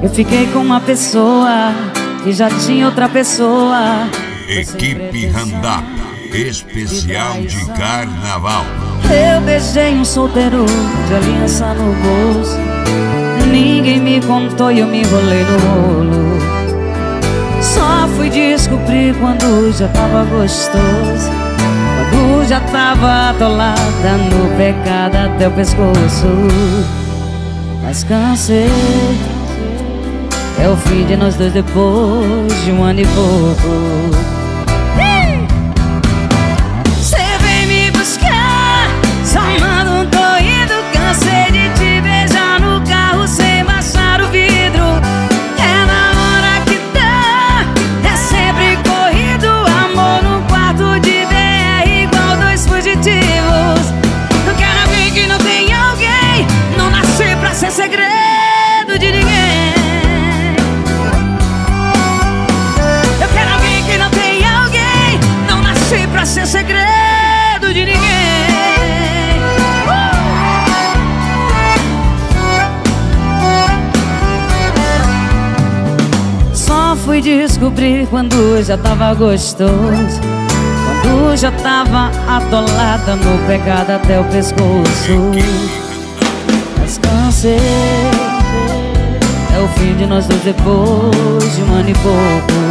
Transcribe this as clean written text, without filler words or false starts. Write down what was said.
Eu fiquei com uma pessoa e já tinha outra pessoa. Equipe Randap, especial de carnaval. Eu beijei um solteiro de aliança no bolso. Ninguém me contou e eu me enrolei no rolo. Só fui descobrir quando já tava gostoso, quando já tava atolada no pecado até o pescoço. Mas cansei, é o fim de nós dois depois de um ano e pouco. Cê vem me buscar, só manda um tô indo. Cansei de te beijar no carro sem baixar o vidro. É na hora que dá, é sempre corrido. Amor no quarto de DR igual dois fugitivos. Eu quero alguém que não tem alguém, não nasci pra ser segredo de ninguém. Pra ser segredo de ninguém. Só fui descobrir quando já tava gostoso, quando já tava atolada no pecado até o pescoço. Mas cansei, é o fim de nós dois depois de um ano e pouco.